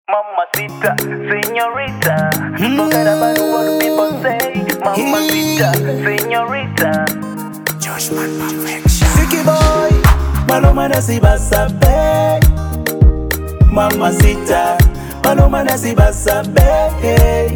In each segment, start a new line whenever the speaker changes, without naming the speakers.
Mamacita, señorita. Forget about what people say. Mamacita, señorita.
Joshman Perfection.
Sicky boy, Maluma nasi basabe. Mamacita, Maluma nasi basabe.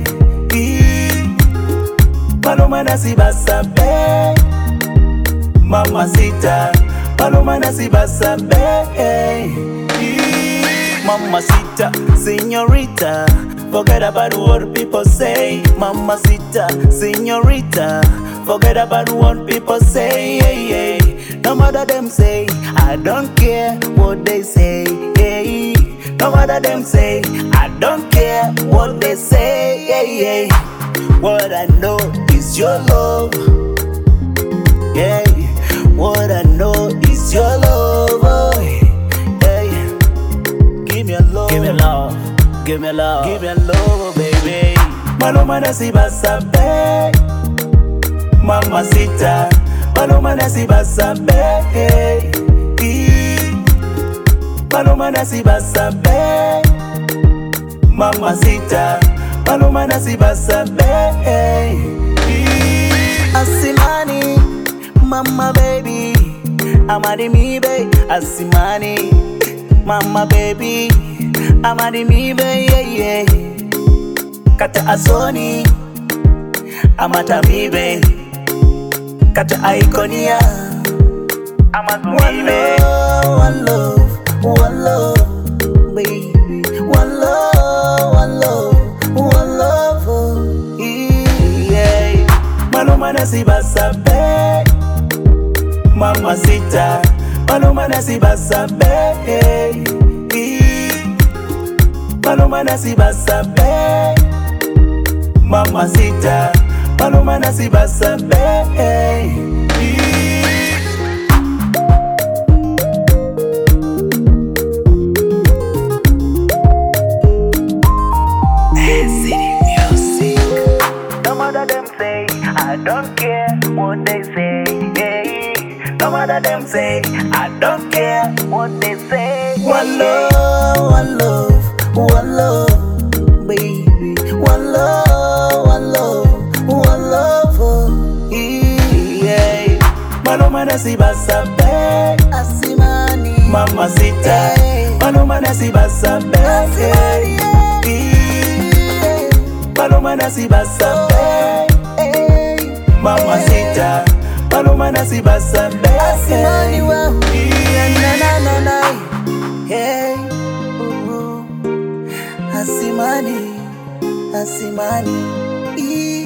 Maluma nasi basabe. Mamacita, Maluma nasi basabe. Mamacita, señorita. Forget about what people say. Mamacita, señorita. Forget about what people say. No matter them say, I don't care what they say. No matter them say, I don't care what they say. What I know is your love. Yeah. What I know is your love. Give me a love. Give me love. Give me love. Give me love, baby. Maluma nasi basabe. Mamacita, Maluma nasi basabe. Maluma nasi basabe. Mamacita, Maluma nasi basabe. Asimani, mama baby, amadi mi baby. Asimani, mama baby, amadi mi baby. Kata asoni, amata mi baby. Kata ikonia,
Amazon,
one love, one love, baby. One love, one love, one love. Yeah. Maluma nasi basabe. Mamacita, Maluma nasi basabe. Maluma nasi basabe. Mamacita, Maluma nasi basabe.
no matter them say, I don't care what they say. No matter them say, I don't care what they say.
One love, one love, one love, baby. One love, one love, one love. Yeah. Maluma nasi basabe. Asimani, Mamacita, Maluma nasi basabe. Maluma nasi basabe. Mamacita, Maluma nasi basabe. Asimani wa, na na na na. Hey, Asimani, Asimani.